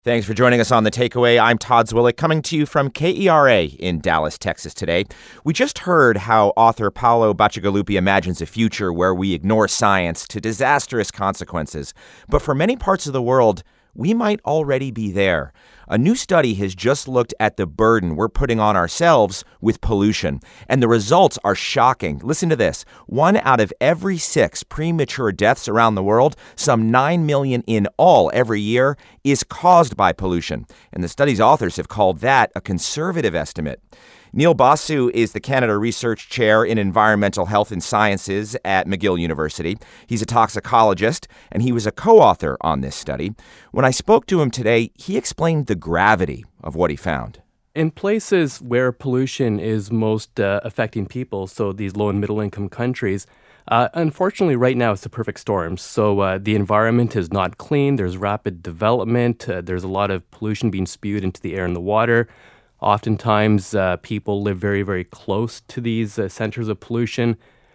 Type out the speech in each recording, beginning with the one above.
Thanks for joining us on The Takeaway. I'm Todd Zwillich, coming to you from KERA in Dallas, Texas today. We just heard how author Paolo Bacigalupi imagines a future where we ignore science to disastrous consequences. But for many parts of the world, we might already be there. A new study has just looked at the burden we're putting on ourselves with pollution, and the results are shocking. Listen to this. 1 out of every 6 premature deaths around the world, some 9 million in all every year, is caused by pollution. And the study's authors have called that a conservative estimate. Neil Basu is the Canada Research Chair in Environmental Health and Sciences at McGill University. He's a toxicologist, and he was a co-author on this study. When I spoke to him today, he explained the gravity of what he found. In places where pollution is most affecting people, so these low and middle income countries, unfortunately right now it's the perfect storm. So the environment is not clean, there's rapid development, there's a lot of pollution being spewed into the air and the water. Oftentimes, people live very, very close to these centers of pollution.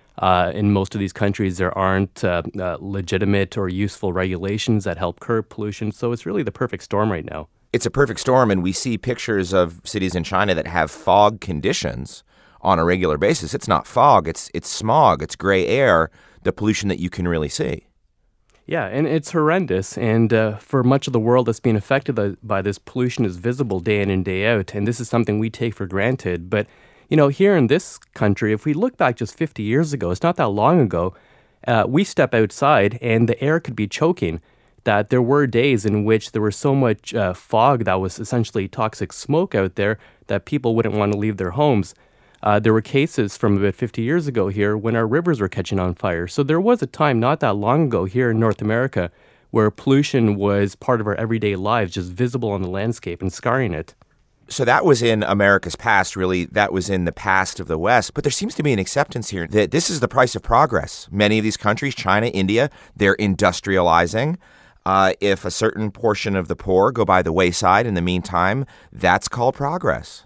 In most of these countries, there aren't legitimate or useful regulations that help curb pollution. So it's really the perfect storm right now. It's a perfect storm, and we see pictures of cities in China that have fog conditions on a regular basis. It's not fog, it's smog, it's gray air, the pollution that you can really see. Yeah, and it's horrendous. And for much of the world that's being affected by this, pollution is visible day in and day out. And this is something we take for granted. But, you know, here in this country, if we look back just 50 years ago, it's not that long ago, we step outside and the air could be choking. That there were days in which there was so much fog that was essentially toxic smoke out there that people wouldn't want to leave their homes. There were cases from about 50 years ago here when our rivers were catching on fire. So there was a time not that long ago here in North America where pollution was part of our everyday lives, just visible on the landscape and scarring it. So that was in America's past, really. That was in the past of the West. But there seems to be an acceptance here that this is the price of progress. Many of these countries, China, India, they're industrializing. If a certain portion of the poor go by the wayside in the meantime, that's called progress.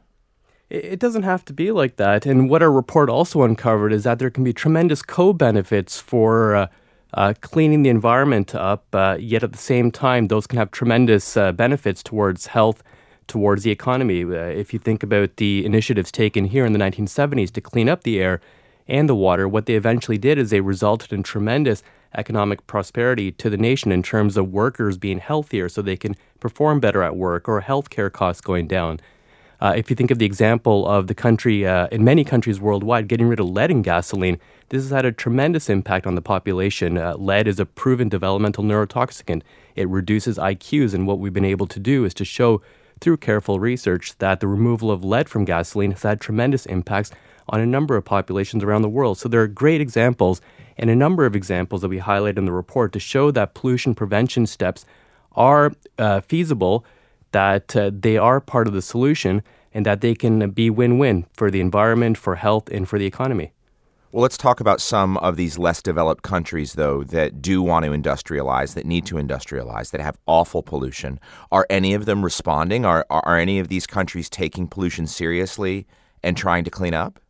It doesn't have to be like that. And what our report also uncovered is that there can be tremendous co-benefits for cleaning the environment up, yet at the same time, those can have tremendous benefits towards health, towards the economy. If you think about the initiatives taken here in the 1970s to clean up the air and the water, what they eventually did is they resulted in tremendous economic prosperity to the nation in terms of workers being healthier so they can perform better at work or healthcare costs going down. If you think of the example of the country, in many countries worldwide, getting rid of lead in gasoline, this has had a tremendous impact on the population. Lead is a proven developmental neurotoxicant. It reduces IQs, and what we've been able to do is to show through careful research that the removal of lead from gasoline has had tremendous impacts on a number of populations around the world. So there are great examples and a number of examples that we highlight in the report to show that pollution prevention steps are feasible, that they are part of the solution, and that they can be win-win for the environment, for health, and for the economy. Well, let's talk about some of these less developed countries, though, that do want to industrialize, that need to industrialize, that have awful pollution. Are any of them responding? Are any of these countries taking pollution seriously and trying to clean up?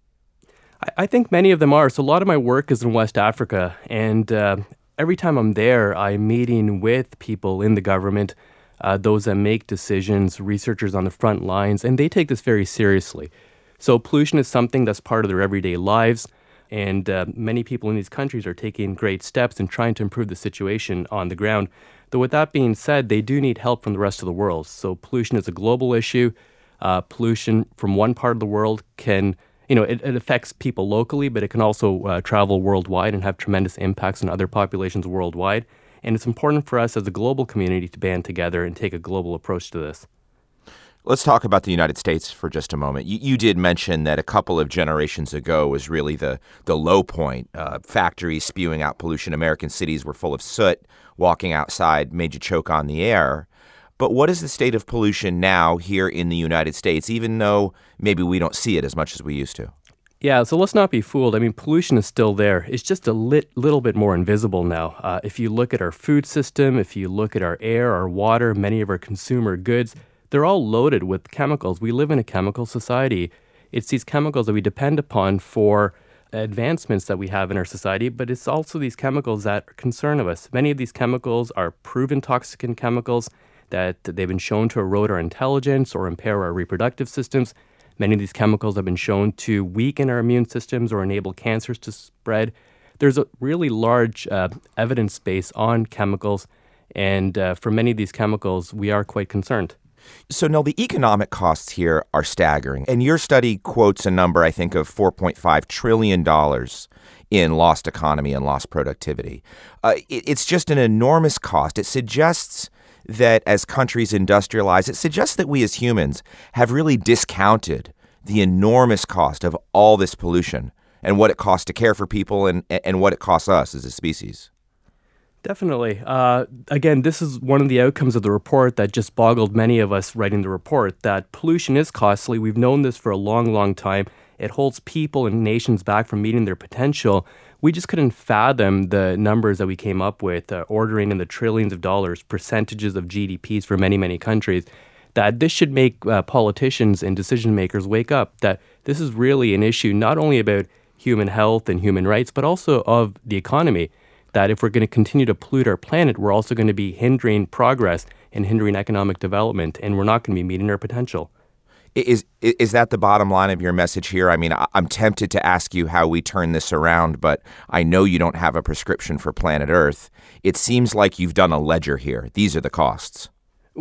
I think many of them are. So a lot of my work is in West Africa, and every time I'm there, I'm meeting with people in the government, those that make decisions, researchers on the front lines, and they take this very seriously. So pollution is something that's part of their everyday lives, and many people in these countries are taking great steps in trying to improve the situation on the ground. Though with that being said, they do need help from the rest of the world. So pollution is a global issue. Pollution from one part of the world can, it affects people locally, but it can also travel worldwide and have tremendous impacts on other populations worldwide. And it's important for us as a global community to band together and take a global approach to this. Let's talk about the United States for just a moment. You did mention that a couple of generations ago was really the low point. Factories spewing out pollution. American cities were full of soot. Walking outside made you choke on the air. But what is the state of pollution now here in the United States, even though maybe we don't see it as much as we used to? Yeah, so let's not be fooled. I mean, pollution is still there. It's just a little bit more invisible now. If you look at our food system, if you look at our air, our water, many of our consumer goods, they're all loaded with chemicals. We live in a chemical society. It's these chemicals that we depend upon for advancements that we have in our society, but it's also these chemicals that are concern of us. Many of these chemicals are proven toxicant chemicals. that they've been shown to erode our intelligence or impair our reproductive systems. Many of these chemicals have been shown to weaken our immune systems or enable cancers to spread. There's a really large evidence base on chemicals, and for many of these chemicals, we are quite concerned. So, Neil, the economic costs here are staggering. And your study quotes a number, I think, of $4.5 trillion in lost economy and lost productivity. It's just an enormous cost. It suggests that as countries industrialize, it suggests that we as humans have really discounted the enormous cost of all this pollution and what it costs to care for people and what it costs us as a species. Definitely. Again, this is one of the outcomes of the report that just boggled many of us writing the report, that pollution is costly. We've known this for a long, long time. It holds people and nations back from meeting their potential. We just couldn't fathom the numbers that we came up with, ordering in the trillions of dollars, percentages of GDPs for many, many countries, that this should make politicians and decision makers wake up, that this is really an issue not only about human health and human rights, but also of the economy. That if we're going to continue to pollute our planet, we're also going to be hindering progress and hindering economic development, and we're not going to be meeting our potential. Is that the bottom line of your message here? I mean, I'm tempted to ask you how we turn this around, but I know you don't have a prescription for planet Earth. It seems like you've done a ledger here. These are the costs.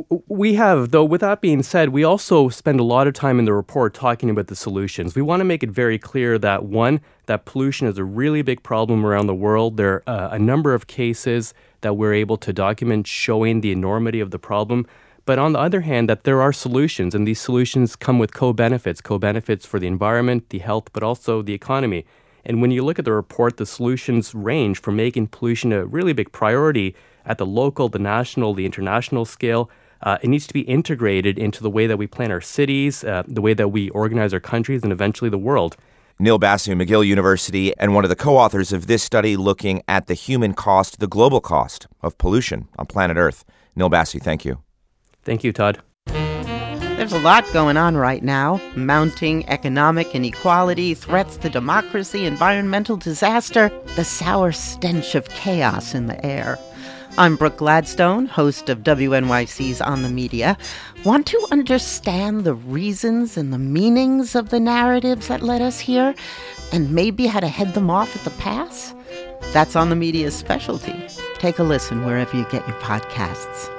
We have, though, with that being said, we also spend a lot of time in the report talking about the solutions. We want to make it very clear that, one, that pollution is a really big problem around the world. There are a number of cases that we're able to document showing the enormity of the problem. But on the other hand, that there are solutions, and these solutions come with co-benefits for the environment, the health, but also the economy. And when you look at the report, the solutions range from making pollution a really big priority at the local, the national, the international scale. It needs to be integrated into the way that we plan our cities, the way that we organize our countries, and eventually the world. Neil Basu, McGill University, and one of the co-authors of this study looking at the human cost, the global cost of pollution on planet Earth. Neil Basu, thank you. Thank you, Todd. There's a lot going on right now. Mounting economic inequality, threats to democracy, environmental disaster, the sour stench of chaos in the air. I'm Brooke Gladstone, host of WNYC's On the Media. Want to understand the reasons and the meanings of the narratives that led us here, and maybe how to head them off at the pass? That's On the Media's specialty. Take a listen wherever you get your podcasts.